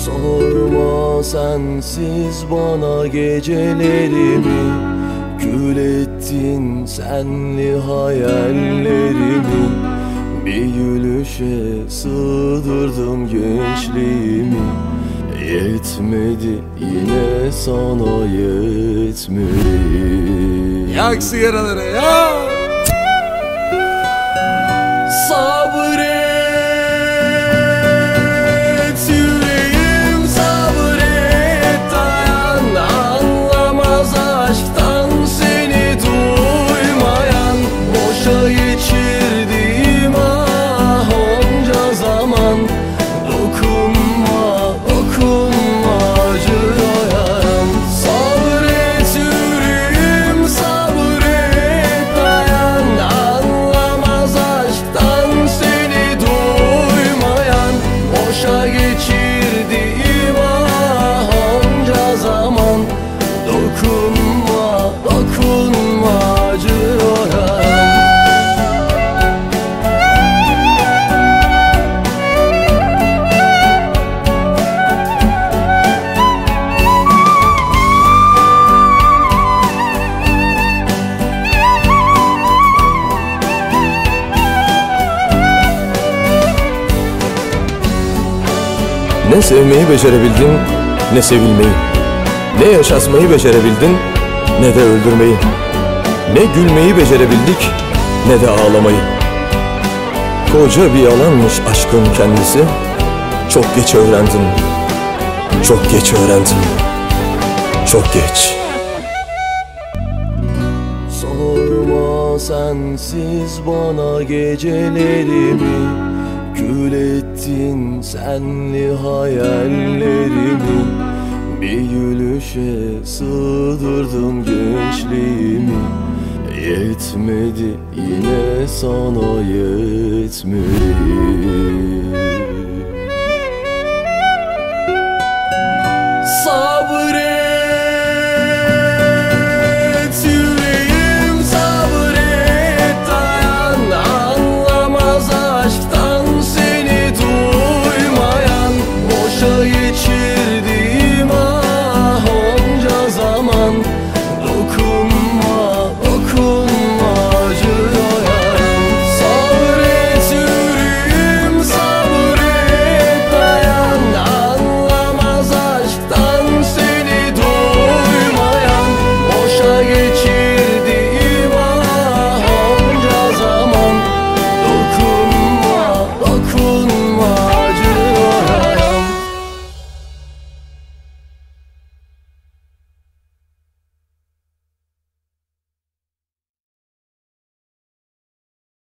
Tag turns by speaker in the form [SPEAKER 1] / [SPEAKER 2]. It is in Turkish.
[SPEAKER 1] Sorma sensiz bana gecelerimi, kül ettin senli hayallerimi. Bir gülüşe sığdırdım gençliğimi. Yetmedi yine sana yetmedi.
[SPEAKER 2] Yak sigaraları ya.
[SPEAKER 1] Sabret yüreğim sabret, dayan. Anlamaz aşktan seni duymayan. Boşa geçirdiğim ah onca zaman. Dokunma, dokunma acıyor yaram. Sabret yüreğim sabret, dayan. Anlamaz aşktan seni duymayan. Boşa geçirdiğim ah onca zaman. Dokunma, dokunma acıyor yaram.
[SPEAKER 3] Ne sevmeyi becerebildin, ne sevilmeyi. Ne yaşatmayı becerebildin, ne de öldürmeyi. Ne gülmeyi becerebildik, ne de ağlamayı. Koca bir yalanmış aşkın kendisi. Çok geç öğrendim, çok geç öğrendim, çok geç.
[SPEAKER 1] Sorma sensiz bana gecelerimi, kül ettin senli hayallerimi. Bir gülüşe sığdırdım gençliğimi. Yetmedi yine sana yetmedi.